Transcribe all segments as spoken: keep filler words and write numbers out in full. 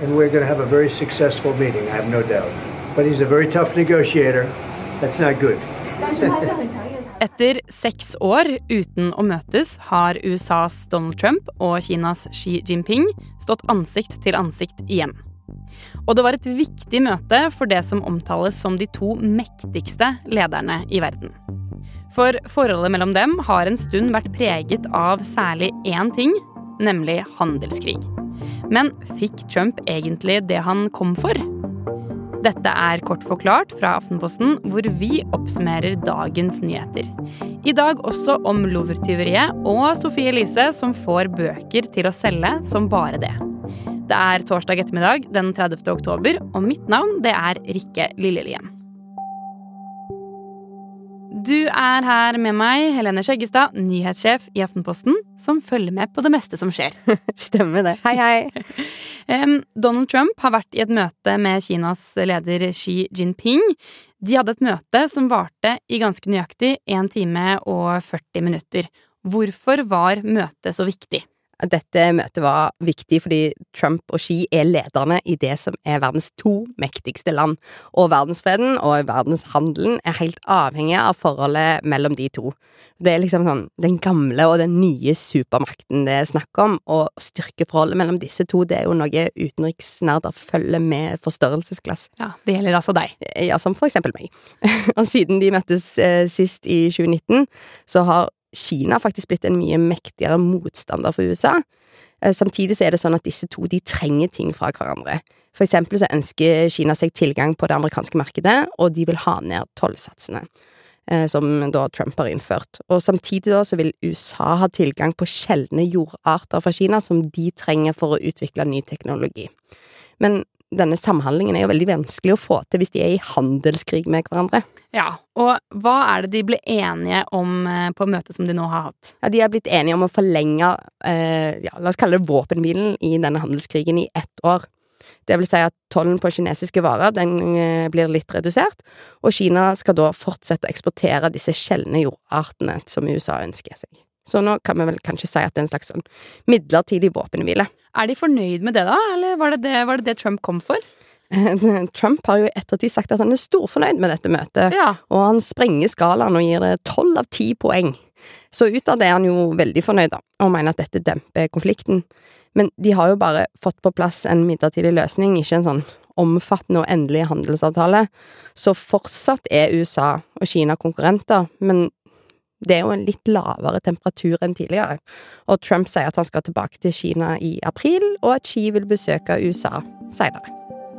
and we're going to have a very successful meeting, I have no doubt. But he's a very tough negotiator. That's not good. Etter seks år uten å møtes har U S A's Donald Trump og Kinas Xi Jinping stått ansikt til ansikt igjen. Og det var et viktig møte for det som omtales som de to mektigste lederne i verden. For forholdet mellom dem har en stund vært preget av særlig én ting, nemlig handelskrig. Men fikk Trump egentlig det han kom for? Dette er kort forklart fra Aftenposten, hvor vi oppsummerer dagens nyheter. I dag også om Louvre-tyveriet og Sophie Elise som får bøker til å selge som bare det. Det er torsdag ettermiddag, den tredivte oktober, og mitt navn det er Rikke Lillelien. Du er her med meg, Helene Skjeggestad, nyhetssjef i Aftenposten, som følger med på det meste som skjer. Stemmer det. Hei, hei. um, Donald Trump har vært i et møte med Kinas leder Xi Jinping. De hadde et møte som varte i ganske nøyaktig en time og førti minutter. Hvorfor var møtet så viktig? Dette møtet var viktig fordi Trump og Xi er lederne i det som er verdens to mektigste land. Og verdensfreden og verdenshandelen er helt avhengig av forholdet mellom de to. Det er liksom sånn den gamle og den nye supermakten det er snakk om, og styrkeforholdet mellom disse to, det er jo noe utenriksnerder følger med forstørrelsesglass. Ja, det gjelder altså deg. Ja, som for eksempel meg. Og siden de møttes eh, sist i tjue nitten, så har Kina faktisk blitt en mye mektigere motstander for U S A. Samtidig så er det sånn at disse to, de trenger ting fra hverandre. For eksempel så ønsker Kina seg tilgang på det amerikanske markedet, og de vil ha ned tollsatsene, som da Trump har innført. Og samtidig da så vil U S A ha tilgang på sjeldne jordarter fra Kina, som de trenger for å utvikle ny teknologi. Men denne samhandlingen er jo veldig vanskelig å få til hvis de er i handelskrig med hverandre. Ja, og hva er det de ble enige om på møtet som de nå har hatt? Ja, de har blitt enige om å forlenge, eh, ja, la oss kalle det våpenhvilen i denne handelskrigen i ett år. Det vil si at tollen på kinesiske varer, den eh, blir litt redusert, og Kina skal da fortsette å eksportere disse sjeldne jordartene som U S A ønsker seg. Så nå kan vi vel kanskje si at det er en slags sånn midlertidig våpenhvile. Er de fornøyd med det da, eller var det det, var det, det Trump kom for? Trump har jo i ettertid sagt at han er storfornøyd med dette møtet, ja. Og han sprenger skalaen og gir det tolv av ti poeng. Så ut av det er han jo veldig fornøyd da, og mener at dette demper konflikten. Men de har jo bare fått på plass en midlertidig løsning, ikke en sånn omfattende og endelig handelsavtale. Så fortsatt er U S A og Kina konkurrenter, men det er jo en litt lavere temperatur enn tidligere, og Trump sier at han skal tilbake til Kina i april, og at Xi vil besøke U S A senere.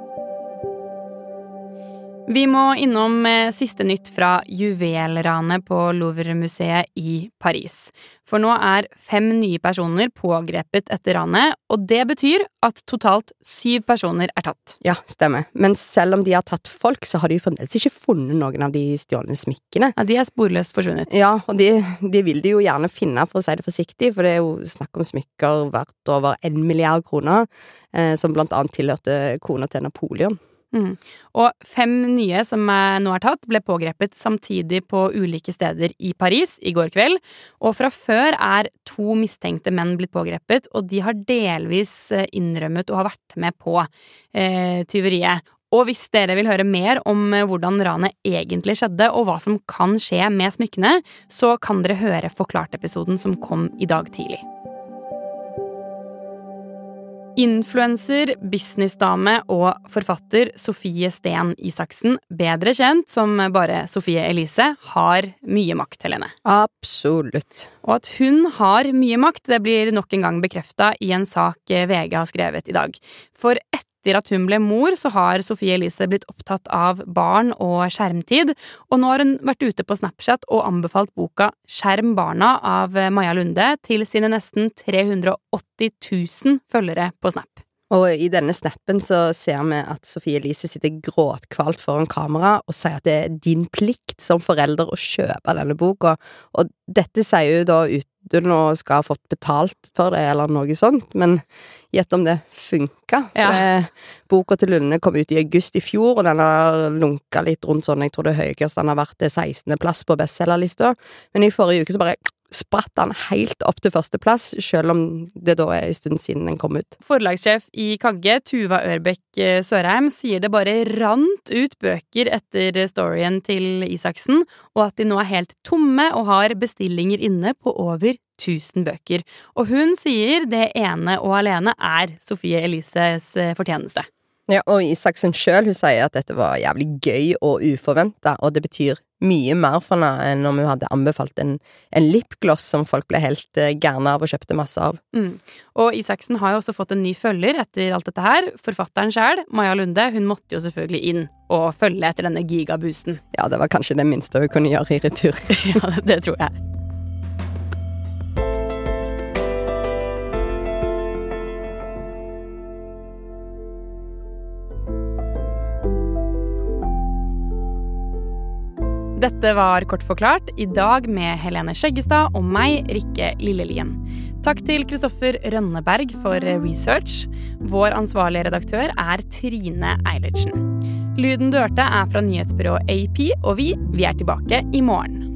Vi må innom siste nytt fra juvelranet på Louvre-museet i Paris. For nå er fem nye personer pågrepet etter ranet, og det betyr at totalt syv personer er tatt. Ja, stemmer. Men selv om de har tatt folk, så har de jo fremdeles ikke funnet noen av de stjålne smykkene. Ja, de er sporløst forsvunnet. Ja, og de, de vil de jo gjerne finne, for å si det forsiktig, for det er jo snakk om smykker verdt over en milliard kroner, eh, som blant annet tilhørte kona til Napoleon. Mm. Og fem nye som nå er tatt ble pågrepet samtidig på ulike steder i Paris i går kveld, og fra før er to mistenkte menn blitt pågrepet, og de har delvis innrømmet å ha vært med på eh, tyveriet. Og hvis dere vil høre mer om hvordan ranet egentlig skjedde og hva som kan skje med smykkene, så kan dere høre Forklart-episoden som kom i dag tidlig. Influencer, businessdame og forfatter Sofie Sten Isaksen, bedre kjent som bare Sophie Elise, har mye makt, Helene. Absolutt. Og at hun har mye makt, det blir nok en gang bekreftet i en sak V G har skrevet i dag. For etter at hun ble mor, så har Sophie Elise blitt opptatt av barn og skjermtid, og nå har hun vært ute på Snapchat og anbefalt boka Skjerm barna av Maja Lunde til sine nesten tre hundre og åtti tusen følgere på Snap. Og i denne snappen så ser vi at Sophie Elise sitter gråtkvalt foran kamera og sier at det er din plikt som forelder å kjøpe denne boka, og dette sier jo da uten å skal ha fått betalt for det eller noe sånt, men gjett om det funka. Ja. For boka til Lunde kom ut i august i fjor, og den har lunka litt rundt sånn, jeg tror det høyest den har vært det sekstende plass på bestsellerlista, men i forrige uke så bare spratt han helt opp til førsteplass, selv om det da er en stund siden den kom ut. Forlagssjef i Kagge, Tuva Ørbekk Sørheim, sier det bare rant ut bøker etter storyen til Isaksen, og at de nå er helt tomme og har bestillinger inne på over tusen bøker. Og hun sier det ene og alene er Sofie Elises fortjeneste. Ja, og Isaksen selv, hun sier at dette var jævlig gøy og uforventet, og det betyr mye mer for henne enn om hun hadde anbefalt en, en lipgloss som folk ble helt uh, gærne av og kjøpte masse av. Mm. Og Isaksen har jo også fått en ny følger etter alt dette her. Forfatteren selv, Maja Lunde, hun måtte jo selvfølgelig inn og følge etter denne gigabusen. Ja, det var kanskje det minste hun kunne gjøre i retur. Ja, det tror jeg. Dette var Kort forklart, i dag med Helene Skjeggestad og meg, Rikke Lillelien. Takk til Kristoffer Rønneberg for research. Vår ansvarlige redaktør er Trine Eilertsen. Lyden du hørte er fra nyhetsbyrået A P, og vi, vi er tilbake i morgen.